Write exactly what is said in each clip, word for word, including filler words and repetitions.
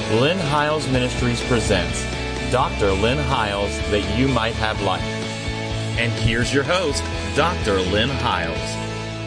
Lynn Hiles Ministries presents Doctor Lynn Hiles, that you might have life. And here's your host, Doctor Lynn Hiles.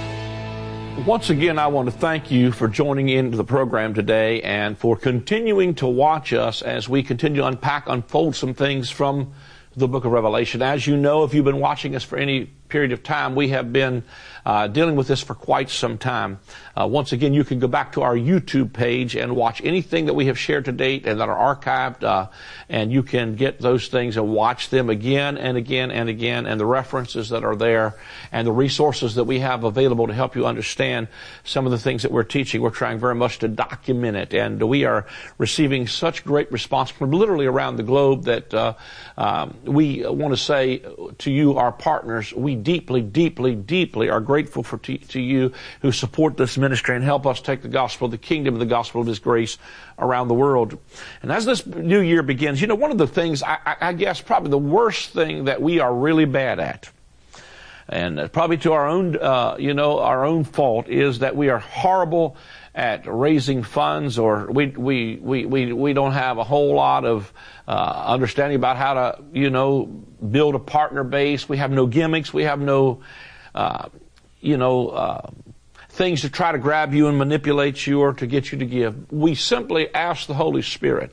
Once again, I want to thank you for joining into the program today and for continuing to watch us as we continue to unpack, unfold some things from the book of Revelation. As you know, if you've been watching us for any period of time, we have been uh, dealing with this for quite some time. Uh, once again, you can go back to our YouTube page and watch anything that we have shared to date and that are archived, uh, and you can get those things and watch them again and again and again, and the references that are there and the resources that we have available to help you understand some of the things that we're teaching. We're trying very much to document it, and we are receiving such great response from literally around the globe that uh, um, we want to say to you, our partners, we deeply, deeply, deeply are grateful for to, to you who support this ministry and help us take the gospel of the kingdom and the gospel of His grace around the world. And as this new year begins, you know, one of the things, I, I, I guess probably the worst thing that we are really bad at, and probably to our own, uh, you know, our own fault, is that we are horrible at raising funds, or we we we we we don't have a whole lot of uh, understanding about how to, you know, build a partner base. We have no gimmicks. We have no, uh, you know, uh, things to try to grab you and manipulate you or to get you to give. We simply ask the Holy Spirit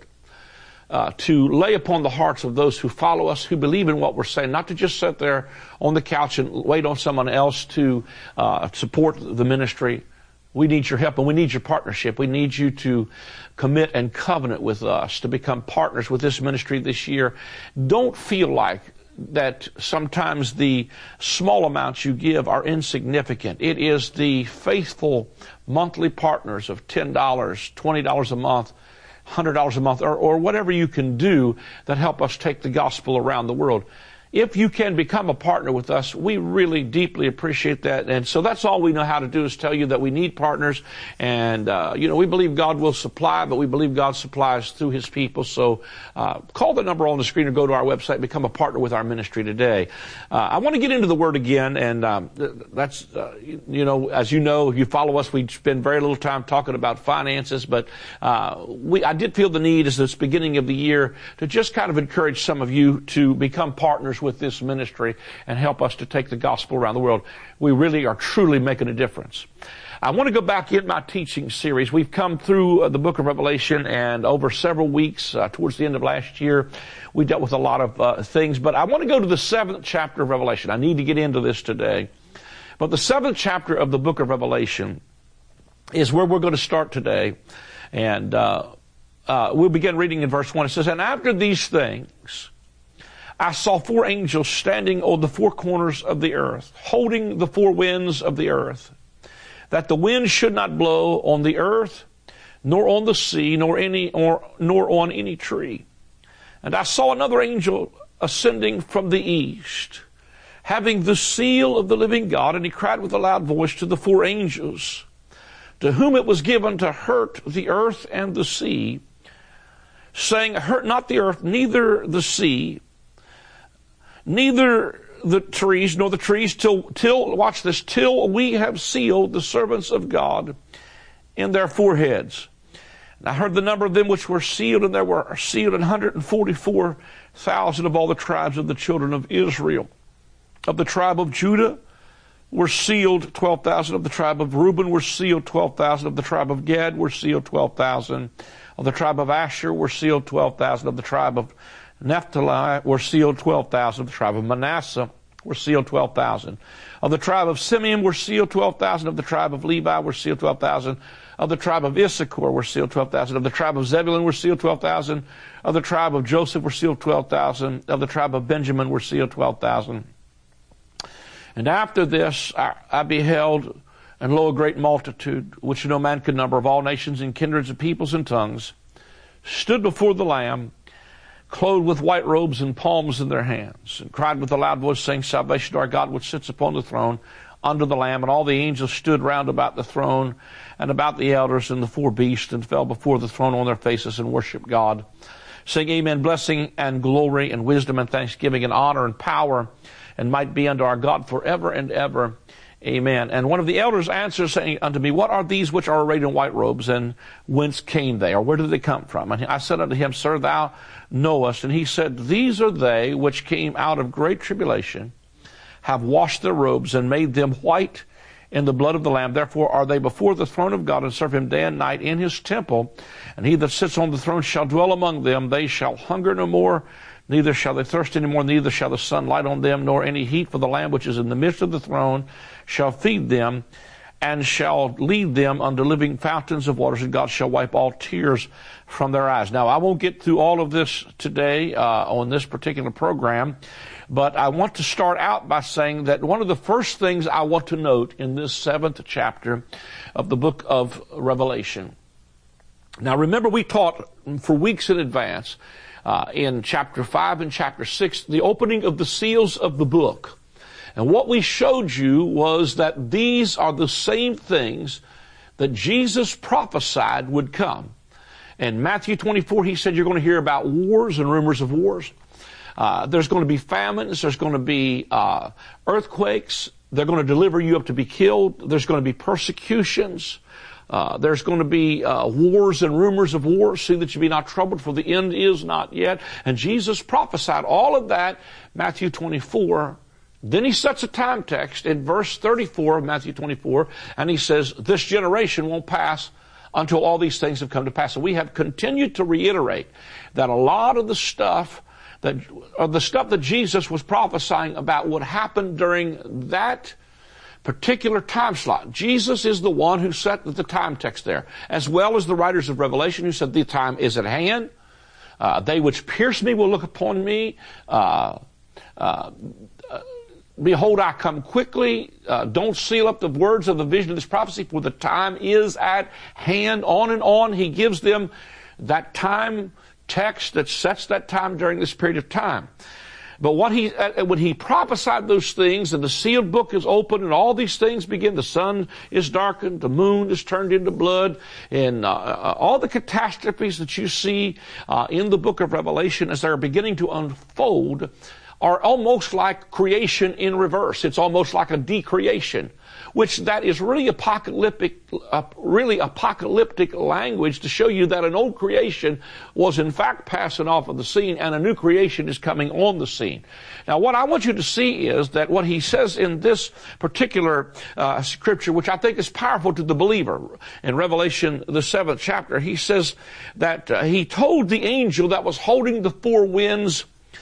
Uh, to lay upon the hearts of those who follow us, who believe in what we're saying, not to just sit there on the couch and wait on someone else to uh, support the ministry. We need your help and we need your partnership. We need you to commit and covenant with us to become partners with this ministry this year. Don't feel like that sometimes the small amounts you give are insignificant. It is the faithful monthly partners of ten dollars, twenty dollars a month, one hundred dollars a month, or, or whatever you can do that help us take the gospel around the world. If you can become a partner with us, we really deeply appreciate that. And so that's all we know how to do, is tell you that we need partners. And, uh, you know, we believe God will supply, but we believe God supplies through His people. So uh, call the number on the screen or go to our website, become a partner with our ministry today. Uh, I want to get into the Word again, and um, that's, uh, you know, as you know, if you follow us, we spend very little time talking about finances, but uh, we I did feel the need as this beginning of the year to just kind of encourage some of you to become partners with this ministry and help us to take the gospel around the world. We really are truly making a difference. I want to go back in my teaching series. We've come through uh, the book of Revelation, and over several weeks, uh, towards the end of last year, we dealt with a lot of uh, things. But I want to go to the seventh chapter of Revelation. I need to get into this today. But the seventh chapter of the book of Revelation is where we're going to start today. And uh, uh, we'll begin reading in verse one. It says, "And after these things, I saw four angels standing on the four corners of the earth, holding the four winds of the earth, that the wind should not blow on the earth, nor on the sea, nor any, or, nor on any tree. And I saw another angel ascending from the east, having the seal of the living God, and he cried with a loud voice to the four angels, to whom it was given to hurt the earth and the sea, saying, Hurt not the earth, neither the sea, neither the trees, nor the trees, till, till, watch this, till we have sealed the servants of God in their foreheads. And I heard the number of them which were sealed, and there were sealed one hundred forty-four thousand of all the tribes of the children of Israel. Of the tribe of Judah were sealed twelve thousand. Of the tribe of Reuben were sealed twelve thousand. Of the tribe of Gad were sealed twelve thousand. Of the tribe of Asher were sealed twelve thousand. Of the tribe of Naphtali were sealed twelve thousand. Of the tribe of Manasseh were sealed twelve thousand. Of the tribe of Simeon were sealed twelve thousand. Of the tribe of Levi were sealed twelve thousand. Of the tribe of Issachar were sealed twelve thousand. Of the tribe of Zebulun were sealed twelve thousand. Of the tribe of Joseph were sealed twelve thousand. Of the tribe of Benjamin were sealed twelve thousand. And after this I, I beheld, and lo, a great multitude, which no man could number, of all nations and kindreds and peoples and tongues, stood before the Lamb, clothed with white robes and palms in their hands, and cried with a loud voice, saying, Salvation to our God which sits upon the throne, under the Lamb. And all the angels stood round about the throne, and about the elders and the four beasts, and fell before the throne on their faces, and worshiped God, saying, Amen. Blessing and glory and wisdom and thanksgiving and honor and power and might be unto our God forever and ever. Amen. And one of the elders answered, saying unto me, what are these which are arrayed in white robes, and whence came they, or where did they come from? And I said unto him, Sir, thou knowest. And he said, These are they which came out of great tribulation, have washed their robes, and made them white in the blood of the Lamb. Therefore are they before the throne of God, and serve him day and night in his temple. And he that sits on the throne shall dwell among them. They shall hunger no more, neither shall they thirst any more, neither shall the sun light on them, nor any heat. For the Lamb which is in the midst of the throne shall feed them, and shall lead them unto living fountains of waters, and God shall wipe all tears from their eyes. Now, I won't get through all of this today uh, on this particular program, but I want to start out by saying that one of the first things I want to note in this seventh chapter of the book of Revelation. Now, remember, we taught for weeks in advance uh, in chapter five and chapter six the opening of the seals of the book. And what we showed you was that these are the same things that Jesus prophesied would come. In Matthew twenty-four, he said you're going to hear about wars and rumors of wars. Uh, there's going to be famines. There's going to be uh, earthquakes. They're going to deliver you up to be killed. There's going to be persecutions. Uh, there's going to be uh, wars and rumors of wars. See that you be not troubled, for the end is not yet. And Jesus prophesied all of that, Matthew twenty-four. Then he sets a time text in verse thirty-four of Matthew twenty-four, and he says, this generation won't pass until all these things have come to pass. And we have continued to reiterate that a lot of the stuff that, or the stuff that Jesus was prophesying about would happen during that particular time slot. Jesus is the one who set the time text there, as well as the writers of Revelation who said the time is at hand. Uh, they which pierce me will look upon me. Uh, uh, uh Behold, I come quickly. Uh, don't seal up the words of the vision of this prophecy, for the time is at hand. On and on, he gives them that time text that sets that time during this period of time. But what he, uh, when he prophesied those things, and the sealed book is open, and all these things begin, the sun is darkened, the moon is turned into blood, and uh, uh, all the catastrophes that you see uh, in the book of Revelation as they're beginning to unfold are almost like creation in reverse. It's almost like a decreation, which that is really apocalyptic, uh, really apocalyptic language to show you that an old creation was in fact passing off of the scene and a new creation is coming on the scene. Now, what I want you to see is that what he says in this particular uh, scripture, which I think is powerful to the believer, in Revelation, the seventh chapter, he says that uh, he told the angel that was holding the four winds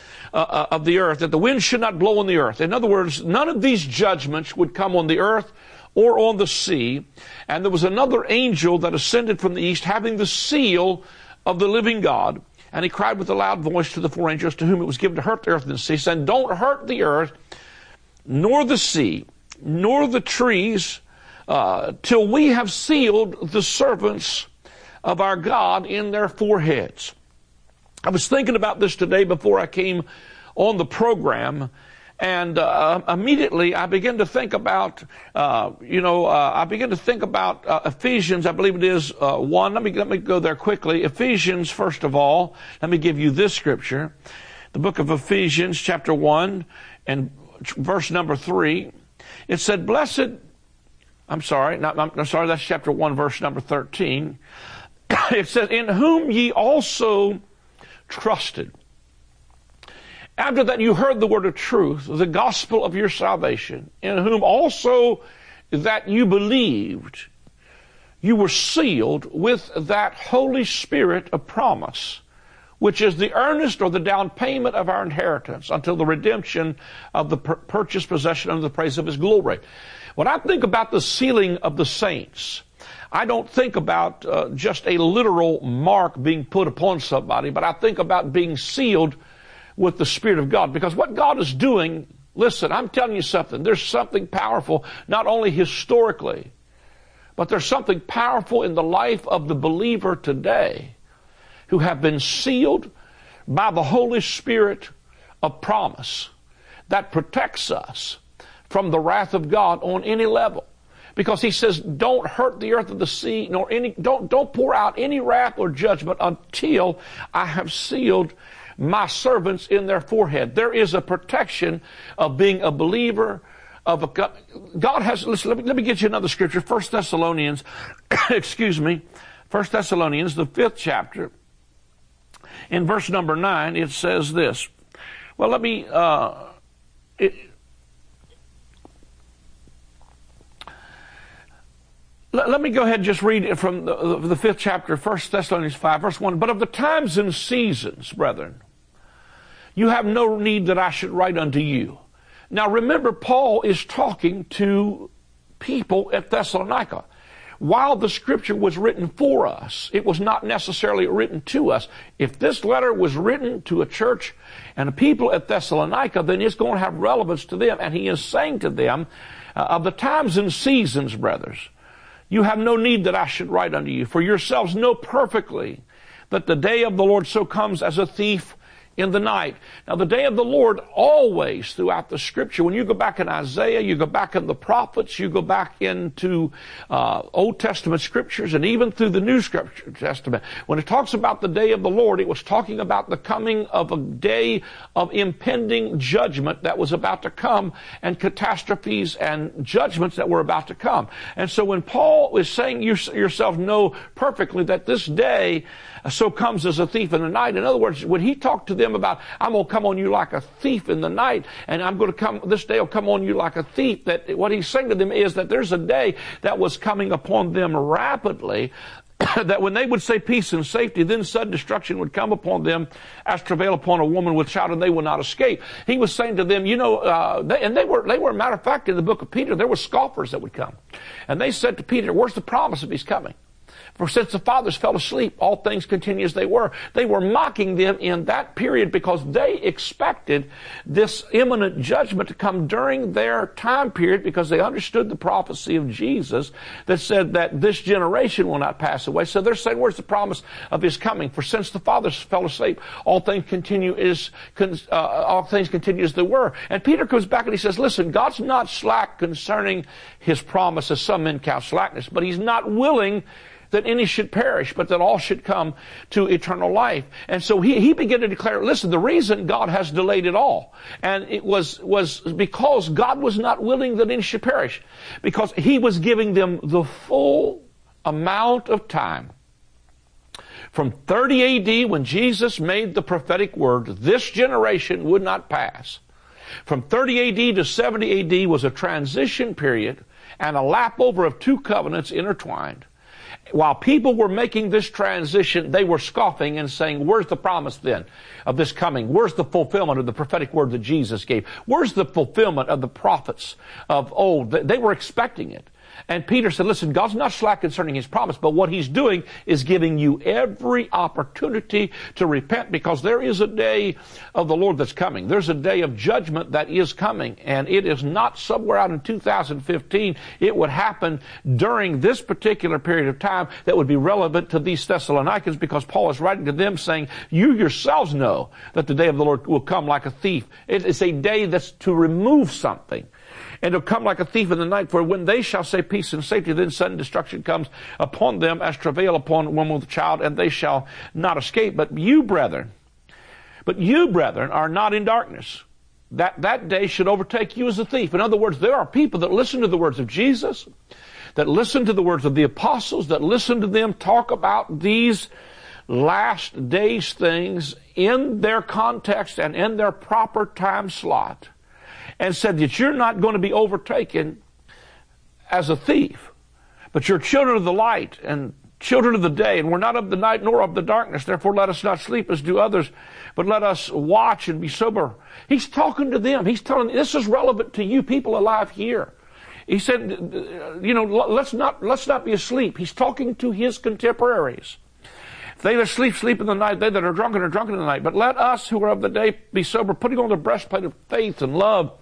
Uh, of the earth, that the wind should not blow on the earth. In other words, none of these judgments would come on the earth or on the sea. And there was another angel that ascended from the east, having the seal of the living God. And he cried with a loud voice to the four angels to whom it was given to hurt the earth and the sea, saying, don't hurt the earth, nor the sea, nor the trees, uh, till we have sealed the servants of our God in their foreheads. I was thinking about this today before I came on the program, and uh, immediately I began to think about, uh, you know, uh, I began to think about uh, Ephesians, I believe it is uh, one. Let me let me go there quickly. Ephesians, first of all, let me give you this scripture, the book of Ephesians, chapter one, and verse number three. It said, "Blessed." I'm sorry, not, I'm sorry. That's chapter one, verse number thirteen. It says, "In whom ye also trusted. After that you heard the word of truth, the gospel of your salvation, in whom also that you believed, you were sealed with that Holy Spirit of promise, which is the earnest or the down payment of our inheritance until the redemption of the pur- purchased possession under the praise of his glory." When I think about the sealing of the saints, I don't think about uh, just a literal mark being put upon somebody, but I think about being sealed with the Spirit of God. Because what God is doing, listen, I'm telling you something, there's something powerful, not only historically, but there's something powerful in the life of the believer today who have been sealed by the Holy Spirit of promise that protects us from the wrath of God on any level. Because he says, don't hurt the earth or the sea, nor any, don't, don't pour out any wrath or judgment until I have sealed my servants in their forehead. There is a protection of being a believer of a, God has, listen, let me, let me get you another scripture. First Thessalonians, excuse me, First Thessalonians, the fifth chapter. In verse number nine, it says this. Well, let me, uh, it, let, let me go ahead and just read it from the, the fifth chapter, First Thessalonians five, verse one. But of the times and seasons, brethren, you have no need that I should write unto you. Now remember, Paul is talking to people at Thessalonica. While the scripture was written for us, it was not necessarily written to us. If this letter was written to a church and a people at Thessalonica, then it's going to have relevance to them. And he is saying to them, uh, of the times and seasons, brothers, you have no need that I should write unto you. For yourselves know perfectly that the day of the Lord so comes as a thief in the night. Now, the day of the Lord always throughout the scripture, when you go back in Isaiah, you go back in the prophets, you go back into uh, Old Testament scriptures, and even through the New Scripture Testament, when it talks about the day of the Lord, it was talking about the coming of a day of impending judgment that was about to come, and catastrophes and judgments that were about to come. And so when Paul is saying, you yourself know perfectly that this day so comes as a thief in the night. In other words, when he talked to them about, I'm going to come on you like a thief in the night, and I'm going to come, this day will come on you like a thief, that what he's saying to them is that there's a day that was coming upon them rapidly, that when they would say peace and safety, then sudden destruction would come upon them as travail upon a woman with child, and they will not escape. He was saying to them, you know, uh, they, and they were, they were, matter of fact, in the book of Peter, there were scoffers that would come. And they said to Peter, where's the promise of his coming? For since the fathers fell asleep, all things continue as they were. They were mocking them in that period because they expected this imminent judgment to come during their time period, because they understood the prophecy of Jesus that said that this generation will not pass away. So they're saying, where's the promise of his coming? For since the fathers fell asleep, all things continue as, uh, all things continue as they were. And Peter comes back and he says, listen, God's not slack concerning his promise, as some men count slackness, but he's not willing that any should perish, but that all should come to eternal life. And so he, he began to declare, listen, the reason God has delayed it all, and it was, was because God was not willing that any should perish, because he was giving them the full amount of time. From thirty A D, when Jesus made the prophetic word, this generation would not pass. From thirty A D to seventy A D was a transition period and a lap over of two covenants intertwined. While people were making this transition, they were scoffing and saying, where's the promise then of this coming? Where's the fulfillment of the prophetic word that Jesus gave? Where's the fulfillment of the prophets of old? They were expecting it. And Peter said, listen, God's not slack concerning his promise, but what he's doing is giving you every opportunity to repent, because there is a day of the Lord that's coming. There's a day of judgment that is coming, and it is not somewhere out in two thousand fifteen. It would happen during this particular period of time that would be relevant to these Thessalonians, because Paul is writing to them saying, you yourselves know that the day of the Lord will come like a thief. It is a day that's to remove something. And it'll come like a thief in the night, for when they shall say peace and safety, then sudden destruction comes upon them as travail upon a woman with a child, and they shall not escape. But you, brethren, but you, brethren, are not in darkness. That, that day should overtake you as a thief. In other words, there are people that listen to the words of Jesus, that listen to the words of the apostles, that listen to them talk about these last days things in their context and in their proper time slot, and said that you're not going to be overtaken as a thief, but you're children of the light and children of the day, and we're not of the night nor of the darkness. Therefore let us not sleep as do others, but let us watch and be sober. He's talking to them. He's telling them, this is relevant to you people alive here. He said, you know, let's not, let's not be asleep. He's talking to his contemporaries. They that sleep, sleep in the night. They that are drunken are drunken in the night. But let us who are of the day be sober, putting on the breastplate of faith and love,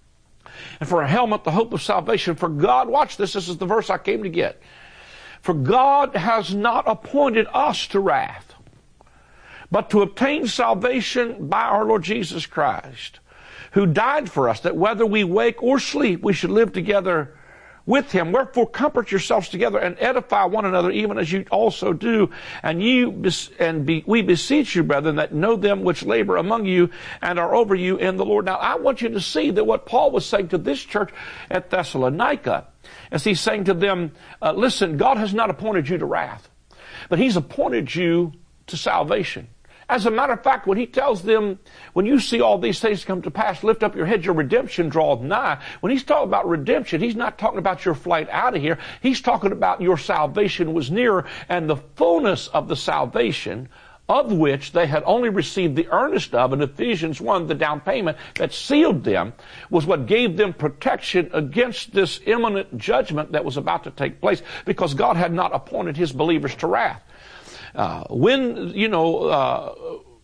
and for a helmet, the hope of salvation. For God, watch this, this is the verse I came to get. For God has not appointed us to wrath, but to obtain salvation by our Lord Jesus Christ, who died for us, that whether we wake or sleep, we should live together with him. Wherefore comfort yourselves together and edify one another, even as you also do. And you and be, we beseech you, brethren, that know them which labor among you and are over you in the Lord. Now, I want you to see that what Paul was saying to this church at Thessalonica, as he's saying to them, uh, listen, God has not appointed you to wrath, but he's appointed you to salvation. As a matter of fact, when he tells them, when you see all these things come to pass, lift up your head, your redemption draweth nigh. When he's talking about redemption, he's not talking about your flight out of here. He's talking about your salvation was nearer, and the fullness of the salvation of which they had only received the earnest of in Ephesians one, the down payment that sealed them, was what gave them protection against this imminent judgment that was about to take place, because God had not appointed his believers to wrath. Uh, when, you know, uh,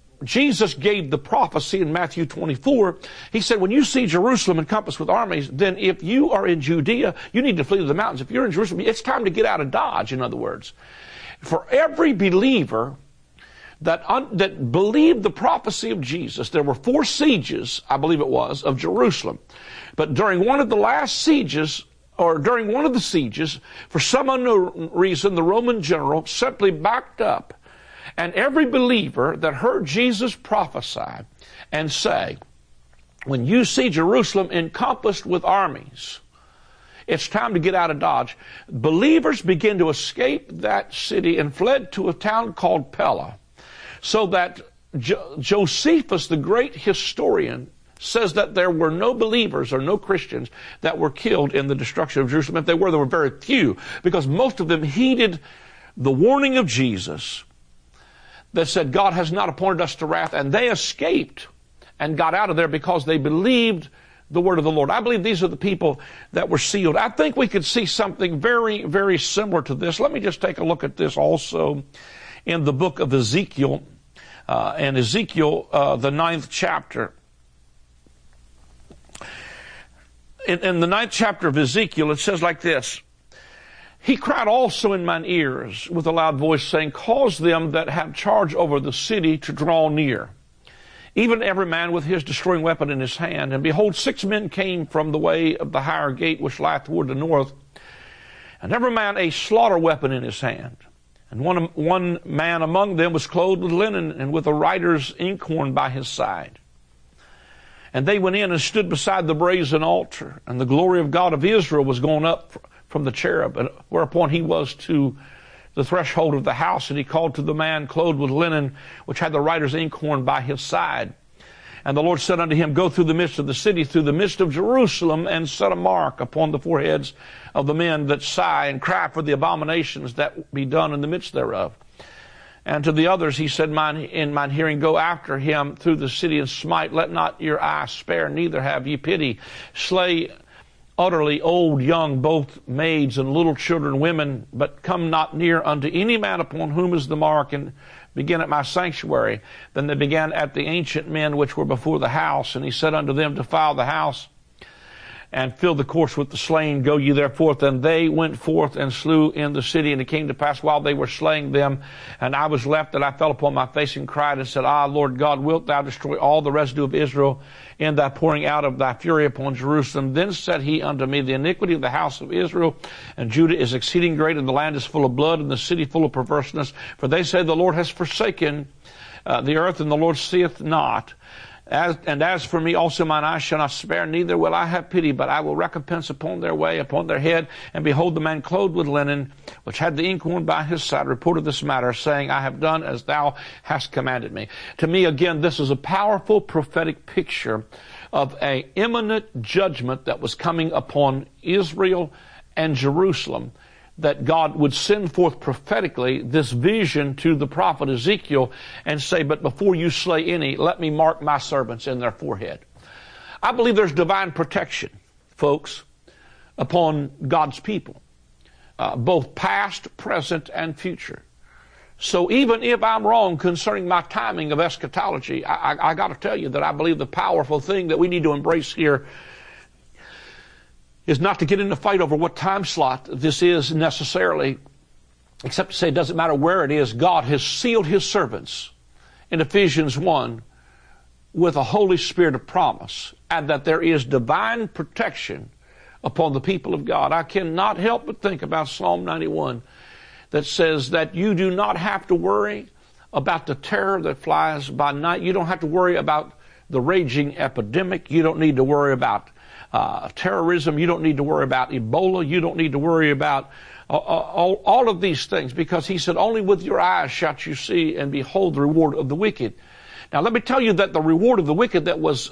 Jesus gave the prophecy in Matthew twenty-four, he said, when you see Jerusalem encompassed with armies, then if you are in Judea, you need to flee to the mountains. If you're in Jerusalem, it's time to get out of Dodge, in other words. For every believer that, un- that believed the prophecy of Jesus, there were four sieges, I believe it was, of Jerusalem. But during one of the last sieges, or during one of the sieges, for some unknown reason, the Roman general simply backed up. And every believer that heard Jesus prophesy and say, when you see Jerusalem encompassed with armies, it's time to get out of Dodge. Believers began to escape that city and fled to a town called Pella. So that jo- Josephus, the great historian, says that there were no believers or no Christians that were killed in the destruction of Jerusalem. If they were, there were very few, because most of them heeded the warning of Jesus that said God has not appointed us to wrath, and they escaped and got out of there because they believed the word of the Lord. I believe these are the people that were sealed. I think we could see something very, very similar to this. Let me just take a look at this also in the book of Ezekiel, uh, and Ezekiel, uh, the ninth chapter. In, in the ninth chapter of Ezekiel, it says like this, he cried also in mine ears with a loud voice, saying, cause them that have charge over the city to draw near, even every man with his destroying weapon in his hand. And behold, six men came from the way of the higher gate which lieth toward the north, and every man a slaughter weapon in his hand. And one, one man among them was clothed with linen and with a writer's inkhorn by his side. And they went in and stood beside the brazen altar, and the glory of God of Israel was going up from the cherub, and whereupon he was to the threshold of the house, and he called to the man clothed with linen, which had the writer's inkhorn by his side. And the Lord said unto him, go through the midst of the city, through the midst of Jerusalem, and set a mark upon the foreheads of the men that sigh and cry for the abominations that be done in the midst thereof. And to the others he said, mine, in mine hearing, go after him through the city and smite. Let not your eye spare, neither have ye pity. Slay utterly old, young, both maids and little children, women, but come not near unto any man upon whom is the mark, and begin at my sanctuary. Then they began at the ancient men which were before the house. And he said unto them, defile the house and fill the course with the slain. Go ye therefore. And they went forth and slew in the city. And it came to pass while they were slaying them, and I was left, that I fell upon my face and cried and said, Ah, Lord God, wilt thou destroy all the residue of Israel in thy pouring out of thy fury upon Jerusalem? Then said he unto me, the iniquity of the house of Israel and Judah is exceeding great, and the land is full of blood, and the city full of perverseness. For they say, the Lord has forsaken uh, the earth, and the Lord seeth not. As, and as for me also, mine eyes shall not spare, neither will I have pity, but I will recompense upon their way, upon their head. And behold, the man clothed with linen, which had the inkhorn by his side, reported this matter, saying, I have done as thou hast commanded me. To me, again, this is a powerful prophetic picture of an imminent judgment that was coming upon Israel and Jerusalem, that God would send forth prophetically this vision to the prophet Ezekiel and say, but before you slay any, let me mark my servants in their forehead. I believe there's divine protection, folks, upon God's people, uh, both past, present, and future. So even if I'm wrong concerning my timing of eschatology, I, I, I got to tell you that I believe the powerful thing that we need to embrace here is not to get in a fight over what time slot this is necessarily, except to say it doesn't matter where it is. God has sealed his servants in Ephesians one with a Holy Spirit of promise, and that there is divine protection upon the people of God. I cannot help but think about Psalm ninety-one that says that you do not have to worry about the terror that flies by night. You don't have to worry about the raging epidemic. You don't need to worry about uh, terrorism. You don't need to worry about Ebola. You don't need to worry about uh, all, all of these things, because he said, only with your eyes shall you see and behold the reward of the wicked. Now let me tell you that the reward of the wicked that was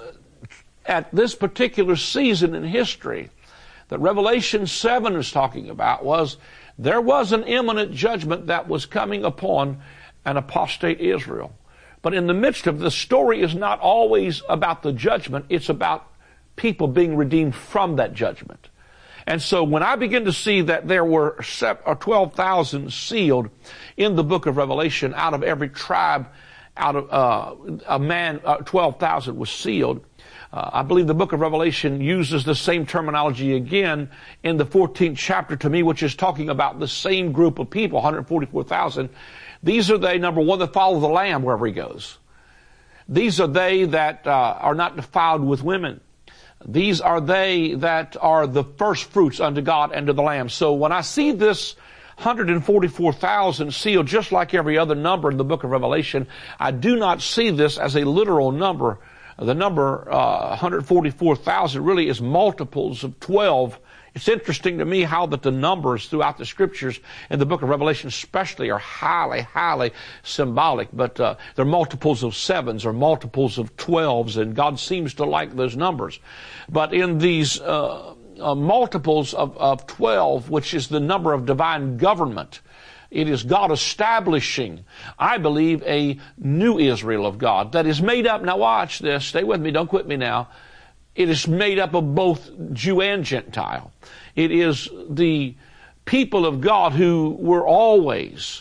at this particular season in history that Revelation seven is talking about was there was an imminent judgment that was coming upon an apostate Israel. But in the midst of the story is not always about the judgment. It's about people being redeemed from that judgment. And so when I begin to see that there were twelve thousand sealed in the book of Revelation, out of every tribe, out of uh, a man, uh, twelve thousand was sealed. Uh, I believe the book of Revelation uses the same terminology again in the fourteenth chapter to me, which is talking about the same group of people, one hundred forty-four thousand. These are they, number one, that follow the Lamb wherever he goes. These are they that uh, are not defiled with women. These are they that are the first fruits unto God and to the Lamb. So when I see this one hundred forty-four thousand sealed, just like every other number in the book of Revelation, I do not see this as a literal number. The number uh, one hundred forty-four thousand really is multiples of twelve. It's interesting to me how that the numbers throughout the scriptures in the book of Revelation especially are highly, highly symbolic. But uh, they're multiples of sevens or multiples of twelves, and God seems to like those numbers. But in these uh, uh, multiples of, of twelve, which is the number of divine government, it is God establishing, I believe, a new Israel of God that is made up, now watch this, stay with me, don't quit me now. It is made up of both Jew and Gentile. It is the people of God who were always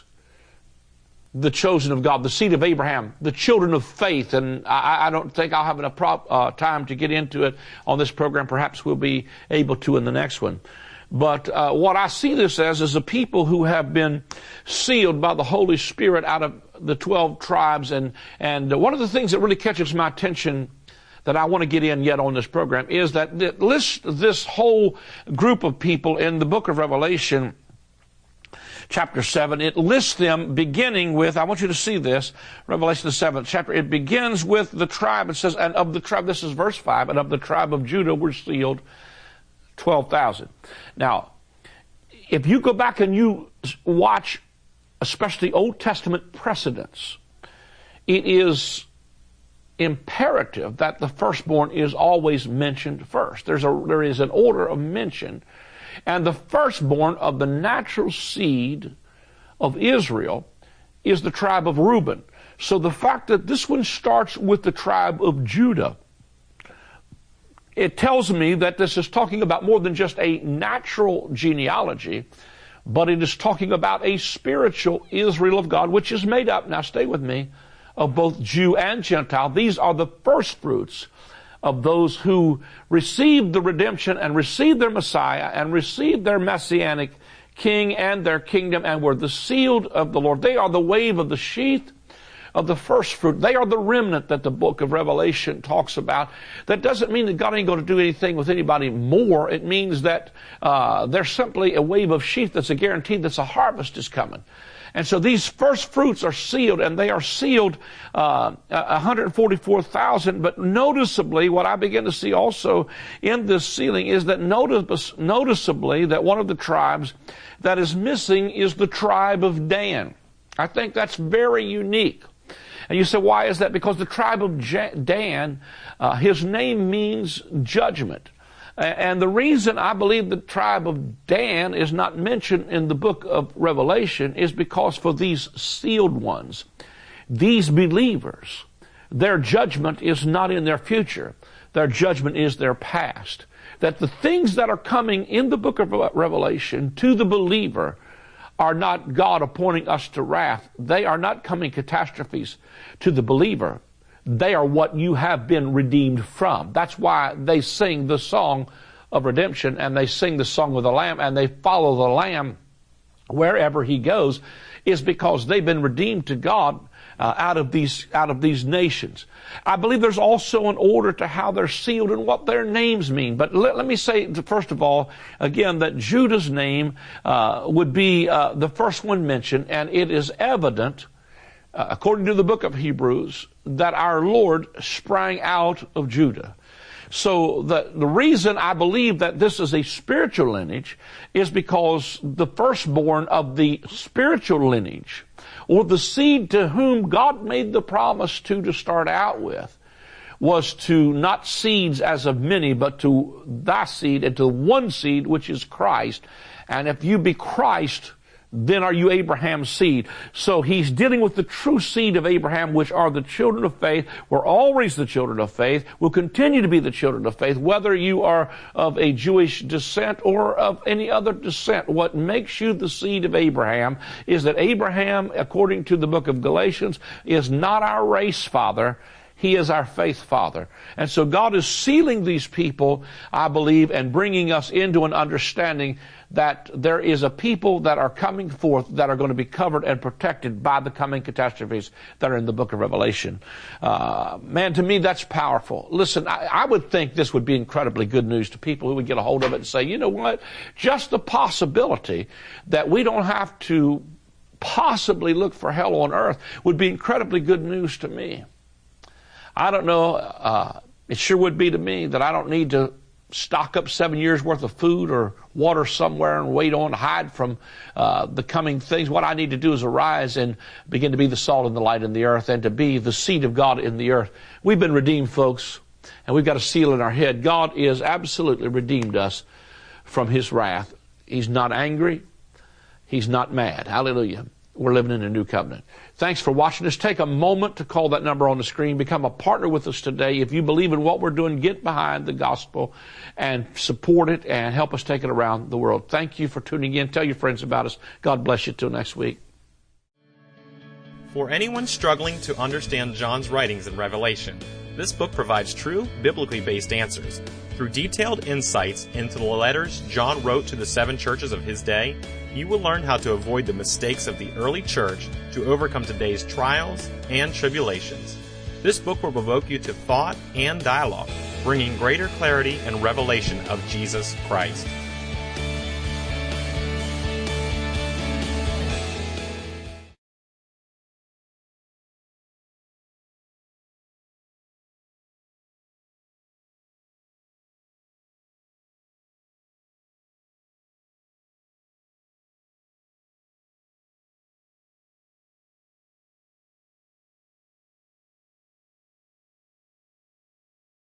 the chosen of God, the seed of Abraham, the children of faith. And I, I don't think I'll have enough prop, uh, time to get into it on this program. Perhaps we'll be able to in the next one. But uh, what I see this as is the people who have been sealed by the Holy Spirit out of the twelve tribes. And, and one of the things that really catches my attention that I want to get in yet on this program is that it lists this whole group of people in the book of Revelation, chapter seven. It lists them beginning with, I want you to see this, Revelation the seventh chapter. It begins with the tribe. It says, and of the tribe, this is verse five, and of the tribe of Judah were sealed twelve thousand. Now, if you go back and you watch, especially Old Testament precedents, it is imperative that the firstborn is always mentioned first. There's a, there is an order of mention. And the firstborn of the natural seed of Israel is the tribe of Reuben. So the fact that this one starts with the tribe of Judah, it tells me that this is talking about more than just a natural genealogy, but it is talking about a spiritual Israel of God, which is made up, now stay with me, of both Jew and Gentile. These are the first fruits of those who received the redemption and received their Messiah and received their Messianic King and their kingdom and were the sealed of the Lord. They are the wave of the sheath of the first fruit. They are the remnant that the book of Revelation talks about. That doesn't mean that God ain't going to do anything with anybody more. It means that uh, they're simply a wave of sheath that's a guarantee that a harvest is coming. And so these first fruits are sealed, and they are sealed uh, one hundred forty-four thousand. But noticeably, what I begin to see also in this sealing is that notice, noticeably that one of the tribes that is missing is the tribe of Dan. I think that's very unique. And you say, why is that? Because the tribe of Dan, uh, his name means judgment. And the reason I believe the tribe of Dan is not mentioned in the book of Revelation is because for these sealed ones, these believers, their judgment is not in their future. Their judgment is their past. That the things that are coming in the book of Revelation to the believer are not God appointing us to wrath. They are not coming catastrophes to the believer. They are what you have been redeemed from. That's why they sing the song of redemption, and they sing the song of the Lamb, and they follow the Lamb wherever he goes. is because they've been redeemed to God uh, out of these out of these nations. I believe there's also an order to how they're sealed and what their names mean. But let, let me say, first of all, again, that Judah's name uh, would be uh, the first one mentioned, and it is evident, uh, according to the book of Hebrews, that our Lord sprang out of Judah. So the, the reason I believe that this is a spiritual lineage is because the firstborn of the spiritual lineage, or the seed to whom God made the promise to to start out with, was to not seeds as of many, but to thy seed and to one seed, which is Christ. And if you be Christ, then are you Abraham's seed. So he's dealing with the true seed of Abraham, which are the children of faith. We're always the children of faith. We'll continue to be the children of faith, whether you are of a Jewish descent or of any other descent. What makes you the seed of Abraham is that Abraham, according to the book of Galatians, is not our race father. He is our faith father. And so God is sealing these people, I believe, and bringing us into an understanding that there is a people that are coming forth that are going to be covered and protected by the coming catastrophes that are in the book of Revelation. Uh, man, to me, that's powerful. Listen, I, I would think this would be incredibly good news to people who would get a hold of it and say, you know what, just the possibility that we don't have to possibly look for hell on earth would be incredibly good news to me. I don't know, uh, it sure would be to me that I don't need to stock up seven years worth of food or water somewhere and wait on, hide from uh, the coming things. What I need to do is arise and begin to be the salt and the light in the earth and to be the seed of God in the earth. We've been redeemed, folks, and we've got a seal in our head. God is absolutely redeemed us from His wrath. He's not angry. He's not mad. Hallelujah. We're living in a new covenant. Thanks for watching us. Take a moment to call that number on the screen. Become a partner with us today. If you believe in what we're doing, get behind the gospel and support it and help us take it around the world. Thank you for tuning in. Tell your friends about us. God bless you till next week. For anyone struggling to understand John's writings in Revelation, this book provides true, biblically based answers. Through detailed insights into the letters John wrote to the seven churches of his day, you will learn how to avoid the mistakes of the early church to overcome today's trials and tribulations. This book will provoke you to thought and dialogue, bringing greater clarity and revelation of Jesus Christ.